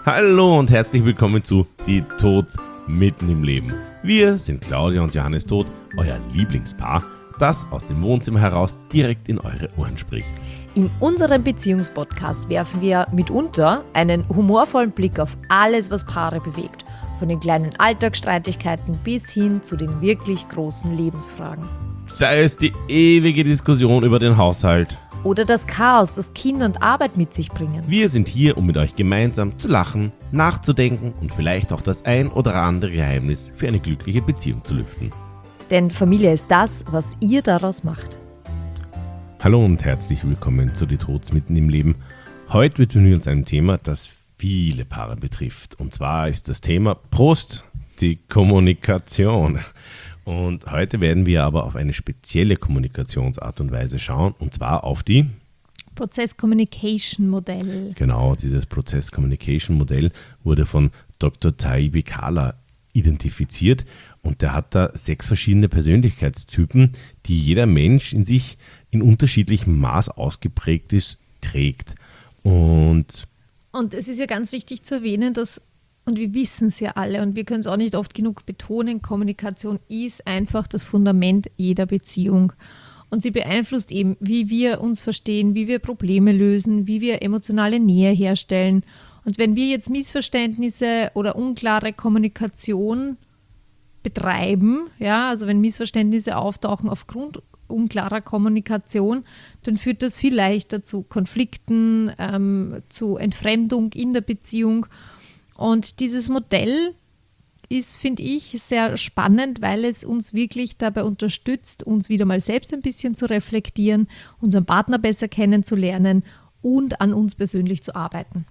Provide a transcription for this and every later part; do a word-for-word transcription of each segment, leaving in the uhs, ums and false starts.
Hallo und herzlich willkommen zu Die Tods mitten im Leben. Wir sind Claudia und Johannes Todt, euer Lieblingspaar, das aus dem Wohnzimmer heraus direkt in eure Ohren spricht. In unserem Beziehungspodcast werfen wir mitunter einen humorvollen Blick auf alles, was Paare bewegt. Von den kleinen Alltagsstreitigkeiten bis hin zu den wirklich großen Lebensfragen. Sei es die ewige Diskussion über den Haushalt. Oder das Chaos, das Kinder und Arbeit mit sich bringen. Wir sind hier, um mit euch gemeinsam zu lachen, nachzudenken und vielleicht auch das ein oder andere Geheimnis für eine glückliche Beziehung zu lüften. Denn Familie ist das, was ihr daraus macht. Hallo und herzlich willkommen zu Die Tods mitten im Leben. Heute widmen wir uns einem Thema, das viele Paare betrifft. Und zwar ist das Thema Prost, die Kommunikation. Und heute werden wir aber auf eine spezielle Kommunikationsart und Weise schauen, und zwar auf die Prozess-Communication-Modell. Genau, dieses Prozess-Communication-Modell wurde von Doktor Taibbi Kahler identifiziert und der hat da sechs verschiedene Persönlichkeitstypen, die jeder Mensch in sich in unterschiedlichem Maß ausgeprägt ist, trägt. Und, und es ist ja ganz wichtig zu erwähnen, dass Und wir wissen es ja alle und wir können es auch nicht oft genug betonen, Kommunikation ist einfach das Fundament jeder Beziehung. Und sie beeinflusst eben, wie wir uns verstehen, wie wir Probleme lösen, wie wir emotionale Nähe herstellen. Und wenn wir jetzt Missverständnisse oder unklare Kommunikation betreiben, ja, also wenn Missverständnisse auftauchen aufgrund unklarer Kommunikation, dann führt das viel leichter zu Konflikten, ähm, zu Entfremdung in der Beziehung. Und dieses Modell ist, finde ich, sehr spannend, weil es uns wirklich dabei unterstützt, uns wieder mal selbst ein bisschen zu reflektieren, unseren Partner besser kennenzulernen und an uns persönlich zu arbeiten.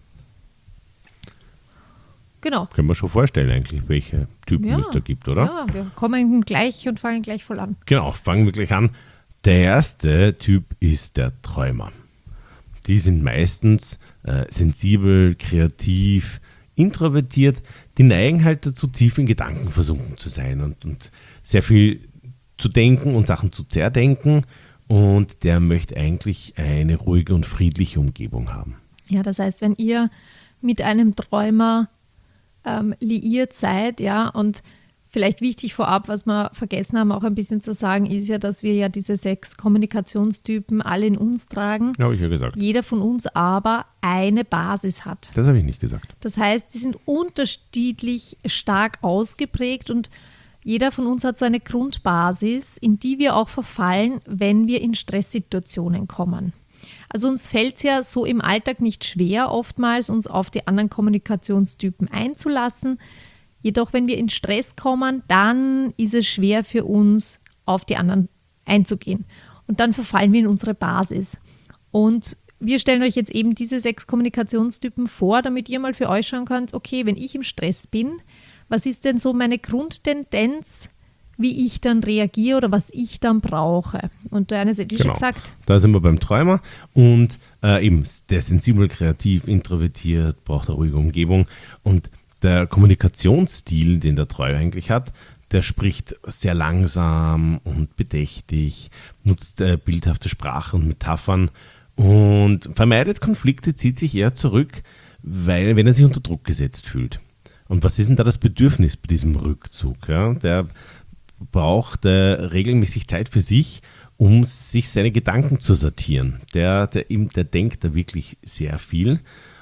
Genau. Können wir schon vorstellen eigentlich, welche Typen ja, es da gibt, oder? Ja, wir kommen gleich und fangen gleich voll an. Genau, fangen wir gleich an. Der erste Typ ist der Träumer. Die sind meistens äh, sensibel, kreativ, introvertiert, die neigen halt dazu, tief in Gedanken versunken zu sein und, und sehr viel zu denken und Sachen zu zerdenken, und der möchte eigentlich eine ruhige und friedliche Umgebung haben. Ja, das heißt, wenn ihr mit einem Träumer ähm, liiert seid, ja, und vielleicht wichtig vorab, was wir vergessen haben, auch ein bisschen zu sagen, ist ja, dass wir ja diese sechs Kommunikationstypen alle in uns tragen. Ja, habe ich ja gesagt. Jeder von uns aber eine Basis hat. Das habe ich nicht gesagt. Das heißt, die sind unterschiedlich stark ausgeprägt und jeder von uns hat so eine Grundbasis, in die wir auch verfallen, wenn wir in Stresssituationen kommen. Also uns fällt es ja so im Alltag nicht schwer, oftmals uns auf die anderen Kommunikationstypen einzulassen. Jedoch, wenn wir in Stress kommen, dann ist es schwer für uns, auf die anderen einzugehen. Und dann verfallen wir in unsere Basis. Und wir stellen euch jetzt eben diese sechs Kommunikationstypen vor, damit ihr mal für euch schauen könnt, okay, wenn ich im Stress bin, was ist denn so meine Grundtendenz, wie ich dann reagiere oder was ich dann brauche? Und der eine hat genau. schon gesagt. Da sind wir beim Träumer und äh, eben der sensibel, kreativ, introvertiert, braucht eine ruhige Umgebung, und der Kommunikationsstil, den der Träumer eigentlich hat, der spricht sehr langsam und bedächtig, nutzt äh, bildhafte Sprache und Metaphern und vermeidet Konflikte, zieht sich eher zurück, weil, wenn er sich unter Druck gesetzt fühlt. Und was ist denn da das Bedürfnis bei diesem Rückzug? Ja? Der braucht äh, regelmäßig Zeit für sich, um sich seine Gedanken zu sortieren. Der, der, der denkt da wirklich sehr viel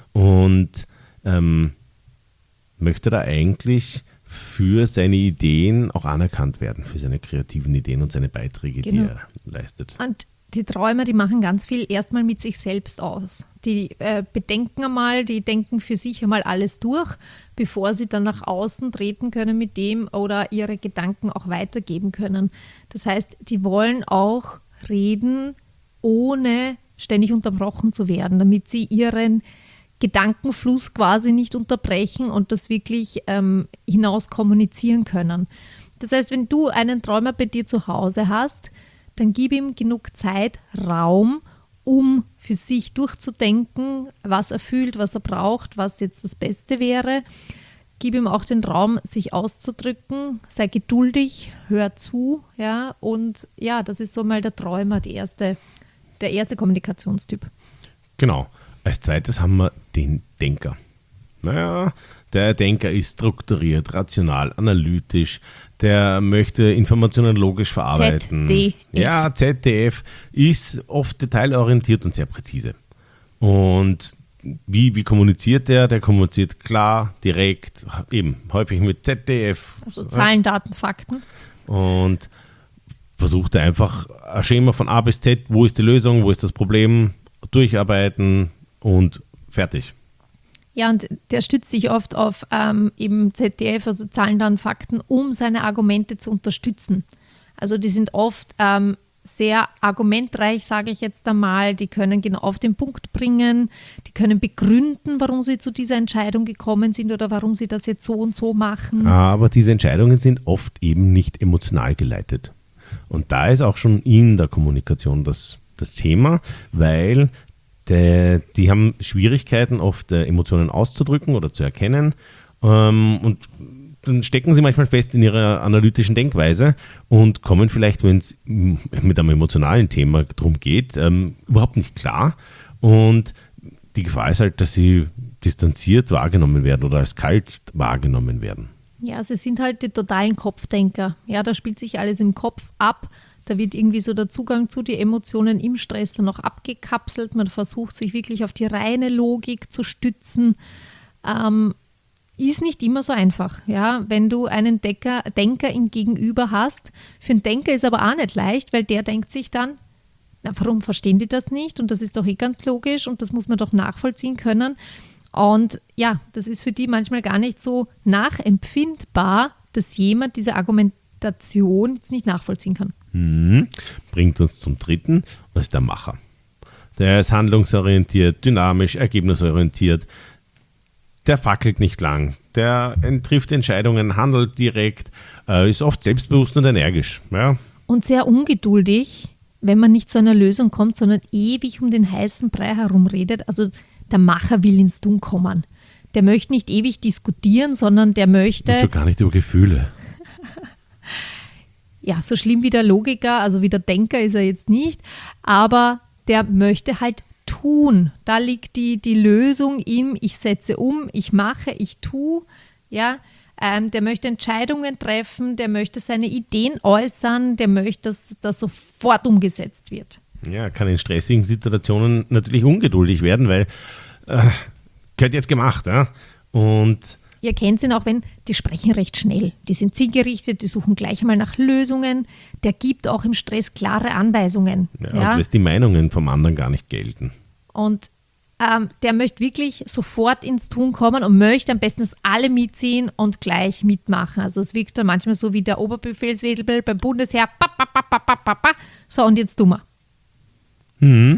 und ähm, möchte da eigentlich für seine Ideen auch anerkannt werden, für seine kreativen Ideen und seine Beiträge, genau. die er leistet. Und die Träumer, die machen ganz viel erstmal mit sich selbst aus. Die äh, bedenken einmal, die denken für sich einmal alles durch, bevor sie dann nach außen treten können mit dem oder ihre Gedanken auch weitergeben können. Das heißt, die wollen auch reden, ohne ständig unterbrochen zu werden, damit sie ihren Gedankenfluss quasi nicht unterbrechen und das wirklich ähm, hinaus kommunizieren können. Das heißt, wenn du einen Träumer bei dir zu Hause hast, dann gib ihm genug Zeit, Raum, um für sich durchzudenken, was er fühlt, was er braucht, was jetzt das Beste wäre. Gib ihm auch den Raum, sich auszudrücken, sei geduldig, hör zu, ja, und ja, das ist so mal der Träumer, die erste, der erste Kommunikationstyp. Genau. Als zweites haben wir den Denker. Naja, der Denker ist strukturiert, rational, analytisch, der möchte Informationen logisch verarbeiten. Z D F. Ja, Z D F ist oft detailorientiert und sehr präzise. Und wie, wie kommuniziert der? Der kommuniziert klar, direkt, eben häufig mit Z D F. Also Zahlen, Daten, Fakten. Und versucht er einfach ein Schema von A bis Z, wo ist die Lösung, wo ist das Problem, durcharbeiten und fertig. Ja, und der stützt sich oft auf ähm, eben Z D F, also Zahlen, Daten, Fakten, um seine Argumente zu unterstützen. Also die sind oft ähm, sehr argumentreich, sage ich jetzt einmal. Die können genau auf den Punkt bringen, die können begründen, warum sie zu dieser Entscheidung gekommen sind oder warum sie das jetzt so und so machen. Aber diese Entscheidungen sind oft eben nicht emotional geleitet. Und da ist auch schon in der Kommunikation das, das Thema, weil Die, die haben Schwierigkeiten, oft äh, Emotionen auszudrücken oder zu erkennen. Ähm, und dann stecken sie manchmal fest in ihrer analytischen Denkweise und kommen vielleicht, wenn es mit einem emotionalen Thema darum geht, ähm, überhaupt nicht klar. Und die Gefahr ist halt, dass sie distanziert wahrgenommen werden oder als kalt wahrgenommen werden. Ja, sie sind halt die totalen Kopfdenker. Ja, da spielt sich alles im Kopf ab. Da wird irgendwie so der Zugang zu den Emotionen im Stress dann noch abgekapselt. Man versucht sich wirklich auf die reine Logik zu stützen. Ähm, ist nicht immer so einfach. Ja? Wenn du einen Denker, Denker im Gegenüber hast. Für einen Denker ist aber auch nicht leicht, weil der denkt sich dann, na, warum verstehen die das nicht? Und das ist doch eh ganz logisch und das muss man doch nachvollziehen können. Und ja, das ist für die manchmal gar nicht so nachempfindbar, dass jemand diese Argumentation jetzt nicht nachvollziehen kann. Mhm. Bringt uns zum dritten, das ist der Macher. Der ist handlungsorientiert, dynamisch, ergebnisorientiert. Der fackelt nicht lang, der trifft Entscheidungen, handelt direkt, äh, ist oft selbstbewusst und energisch. Ja. Und sehr ungeduldig, wenn man nicht zu einer Lösung kommt, sondern ewig um den heißen Brei herumredet. Also der Macher will ins Tun kommen. Der möchte nicht ewig diskutieren, sondern der möchte... Und schon gar nicht über Gefühle. Ja, so schlimm wie der Logiker, also wie der Denker ist er jetzt nicht, aber der möchte halt tun. Da liegt die, die Lösung im, ich setze um, ich mache, ich tue. Ja, ähm, der möchte Entscheidungen treffen, der möchte seine Ideen äußern, der möchte, dass das sofort umgesetzt wird. Ja, kann in stressigen Situationen natürlich ungeduldig werden, weil äh, gehört jetzt gemacht. Ja? Und Ihr kennt ihn auch, wenn die sprechen recht schnell. Die sind zielgerichtet, die suchen gleich mal nach Lösungen. Der gibt auch im Stress klare Anweisungen. Ja, Ja? Und lässt die Meinungen vom anderen gar nicht gelten. Und ähm, der möchte wirklich sofort ins Tun kommen und möchte am besten, dass alle mitziehen und gleich mitmachen. Also es wirkt dann manchmal so wie der Oberbefehlswedel beim Bundesheer. Pa, pa, pa, pa, pa, pa, pa. So, und jetzt tun wir. Mhm.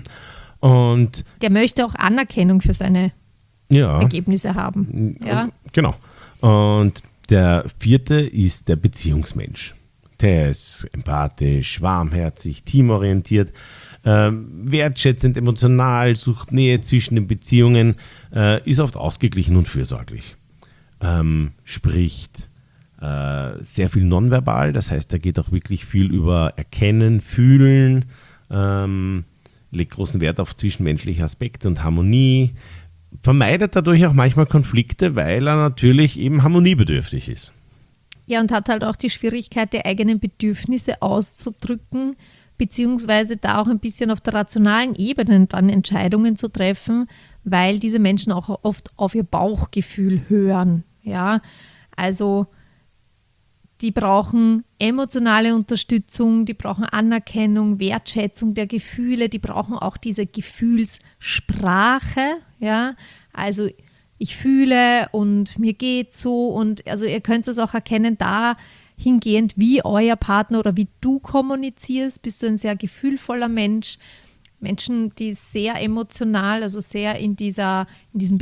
Und Der möchte auch Anerkennung für seine ja, Ergebnisse haben. Ja? genau. Und der vierte ist der Beziehungsmensch. Der ist empathisch, warmherzig, teamorientiert, äh, wertschätzend, emotional, sucht Nähe zwischen den Beziehungen, äh, ist oft ausgeglichen und fürsorglich. Ähm, spricht äh, sehr viel nonverbal, das heißt, da geht auch wirklich viel über Erkennen, Fühlen, ähm, legt großen Wert auf zwischenmenschliche Aspekte und Harmonie, vermeidet dadurch auch manchmal Konflikte, weil er natürlich eben harmoniebedürftig ist. Ja, und hat halt auch die Schwierigkeit, die eigenen Bedürfnisse auszudrücken, beziehungsweise da auch ein bisschen auf der rationalen Ebene dann Entscheidungen zu treffen, weil diese Menschen auch oft auf ihr Bauchgefühl hören. Ja, also die brauchen emotionale Unterstützung, die brauchen Anerkennung, Wertschätzung der Gefühle, die brauchen auch diese Gefühlssprache. Ja, also ich fühle und mir geht so und also ihr könnt es auch erkennen, dahingehend, wie euer Partner oder wie du kommunizierst, bist du ein sehr gefühlvoller Mensch. Menschen, die sehr emotional, also sehr in dieser, in diesem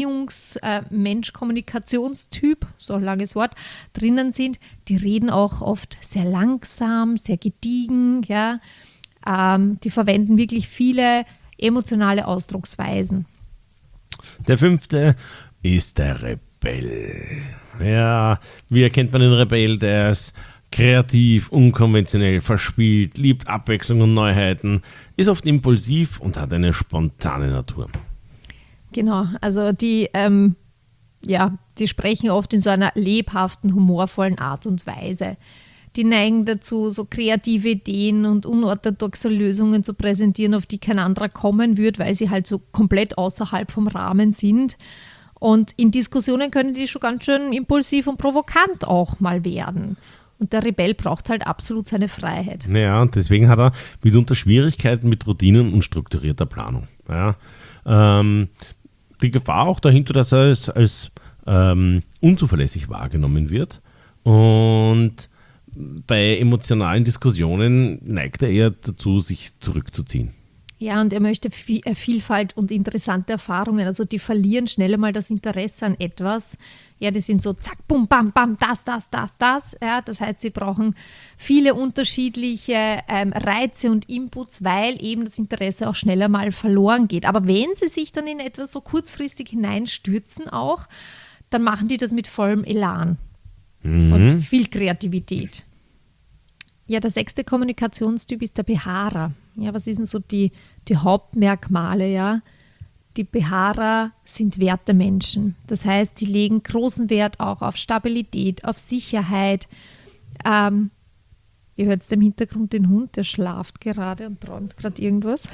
Beziehungs-Mensch-Kommunikationstyp, so ein langes Wort, drinnen sind, die reden auch oft sehr langsam, sehr gediegen, ja. Ähm, die verwenden wirklich viele emotionale Ausdrucksweisen. Der fünfte ist der Rebell. Ja, wie erkennt man den Rebell? Der ist kreativ, unkonventionell, verspielt, liebt Abwechslung und Neuheiten, ist oft impulsiv und hat eine spontane Natur. Genau, also die ähm, ja, die sprechen oft in so einer lebhaften, humorvollen Art und Weise. Die neigen dazu, so kreative Ideen und unorthodoxe Lösungen zu präsentieren, auf die kein anderer kommen wird, weil sie halt so komplett außerhalb vom Rahmen sind. Und in Diskussionen können die schon ganz schön impulsiv und provokant auch mal werden. Und der Rebell braucht halt absolut seine Freiheit. Ja, und deswegen hat er mitunter Schwierigkeiten mit Routinen und strukturierter Planung. Ja, ähm, die Gefahr auch dahinter, dass er als, als ähm, unzuverlässig wahrgenommen wird. Und bei emotionalen Diskussionen neigt er eher dazu, sich zurückzuziehen. Ja, und er möchte Vielfalt und interessante Erfahrungen. Also die verlieren schnell mal das Interesse an etwas. Ja, die sind so zack, bum, bam, bam, das, das, das, das. Ja, das heißt, sie brauchen viele unterschiedliche ähm, Reize und Inputs, weil eben das Interesse auch schneller mal verloren geht. Aber wenn sie sich dann in etwas so kurzfristig hineinstürzen auch, dann machen die das mit vollem Elan mhm. und viel Kreativität. Ja, der sechste Kommunikationstyp ist der Beharrer. Ja, was sind denn so die, die Hauptmerkmale? Ja? Die Beharrer sind Wertemenschen. Das heißt, sie legen großen Wert auch auf Stabilität, auf Sicherheit. Ähm, ihr hört im Hintergrund den Hund, der schlaft gerade und träumt gerade irgendwas.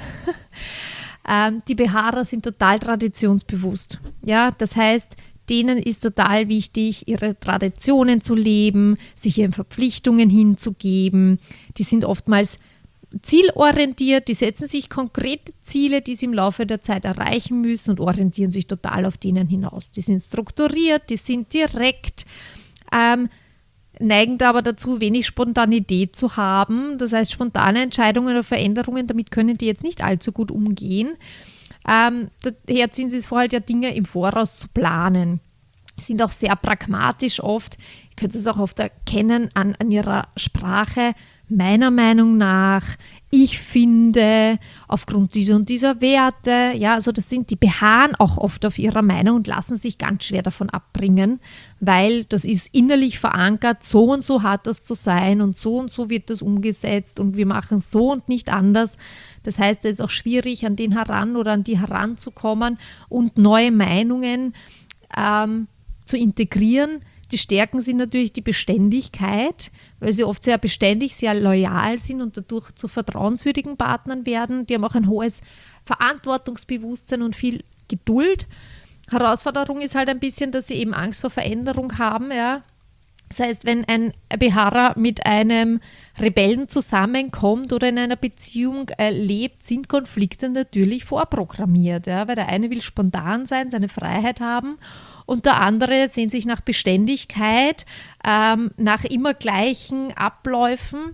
ähm, die Beharrer sind total traditionsbewusst. Ja, das heißt, denen ist total wichtig, ihre Traditionen zu leben, sich ihren Verpflichtungen hinzugeben. Die sind oftmals zielorientiert, die setzen sich konkrete Ziele, die sie im Laufe der Zeit erreichen müssen und orientieren sich total auf denen hinaus. Die sind strukturiert, die sind direkt, ähm, neigen da aber dazu, wenig Spontanität zu haben. Das heißt, spontane Entscheidungen oder Veränderungen, damit können die jetzt nicht allzu gut umgehen. Ähm, daher ziehen sie es vor, halt ja Dinge im Voraus zu planen. Sind auch sehr pragmatisch oft. Ihr könnt es auch oft erkennen an, an ihrer Sprache. Meiner Meinung nach, ich finde, aufgrund dieser und dieser Werte, ja, also das sind, die beharren auch oft auf ihrer Meinung und lassen sich ganz schwer davon abbringen, weil das ist innerlich verankert, so und so hat das zu sein und so und so wird das umgesetzt und wir machen es so und nicht anders. Das heißt, es ist auch schwierig, an den heran oder an die heranzukommen und neue Meinungen ähm, zu integrieren. Die Stärken sind natürlich die Beständigkeit, weil sie oft sehr beständig, sehr loyal sind und dadurch zu vertrauenswürdigen Partnern werden. Die haben auch ein hohes Verantwortungsbewusstsein und viel Geduld. Herausforderung ist halt ein bisschen, dass sie eben Angst vor Veränderung haben. Ja. Das heißt, wenn ein Beharrer mit einem Rebellen zusammenkommt oder in einer Beziehung äh, lebt, sind Konflikte natürlich vorprogrammiert. Ja, weil der eine will spontan sein, seine Freiheit haben und der andere sehnt sich nach Beständigkeit, ähm, nach immer gleichen Abläufen.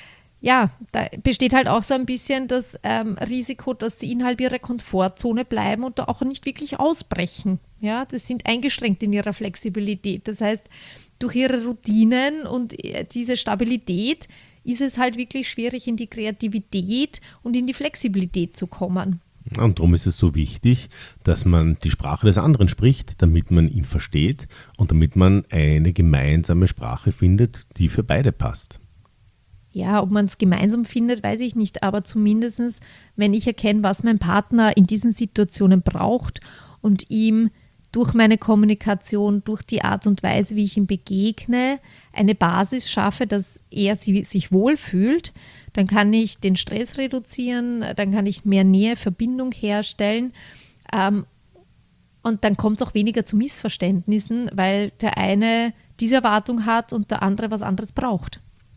Ja, da besteht halt auch so ein bisschen das ähm, Risiko, dass sie innerhalb ihrer Komfortzone bleiben und da auch nicht wirklich ausbrechen. Ja, das sind eingeschränkt in ihrer Flexibilität. Das heißt, durch ihre Routinen und diese Stabilität ist es halt wirklich schwierig, in die Kreativität und in die Flexibilität zu kommen. Und darum ist es so wichtig, dass man die Sprache des anderen spricht, damit man ihn versteht und damit man eine gemeinsame Sprache findet, die für beide passt. Ja, ob man es gemeinsam findet, weiß ich nicht, aber zumindest, wenn ich erkenne, was mein Partner in diesen Situationen braucht und ihm durch meine Kommunikation, durch die Art und Weise, wie ich ihm begegne, eine Basis schaffe, dass er sich wohlfühlt, dann kann ich den Stress reduzieren, dann kann ich mehr Nähe, Verbindung herstellen ähm, und dann kommt es auch weniger zu Missverständnissen, weil der eine diese Erwartung hat und der andere was anderes braucht.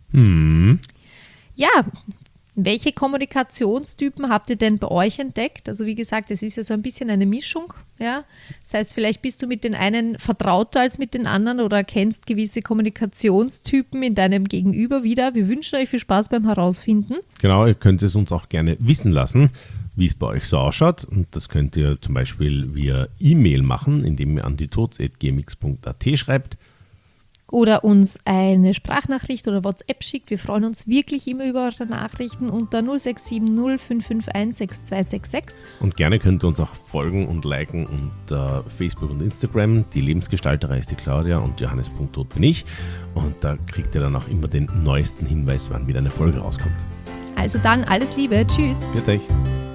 Hm. Ja, welche Kommunikationstypen habt ihr denn bei euch entdeckt? Also wie gesagt, es ist ja so ein bisschen eine Mischung. Ja? Das heißt, vielleicht bist du mit den einen vertrauter als mit den anderen oder kennst gewisse Kommunikationstypen in deinem Gegenüber wieder. Wir wünschen euch viel Spaß beim Herausfinden. Genau, ihr könnt es uns auch gerne wissen lassen, wie es bei euch so ausschaut. Und das könnt ihr zum Beispiel via E-Mail machen, indem ihr an die toz at gmx punkt at schreibt. Oder uns eine Sprachnachricht oder WhatsApp schickt. Wir freuen uns wirklich immer über eure Nachrichten unter null sechs sieben null fünf fünf eins sechs zwei sechs sechs. Und gerne könnt ihr uns auch folgen und liken unter Facebook und Instagram. Die Lebensgestalterei ist die Claudia und Johannes.tot bin ich. Und da kriegt ihr dann auch immer den neuesten Hinweis, wann wieder eine Folge rauskommt. Also dann alles Liebe. Tschüss. Für euch.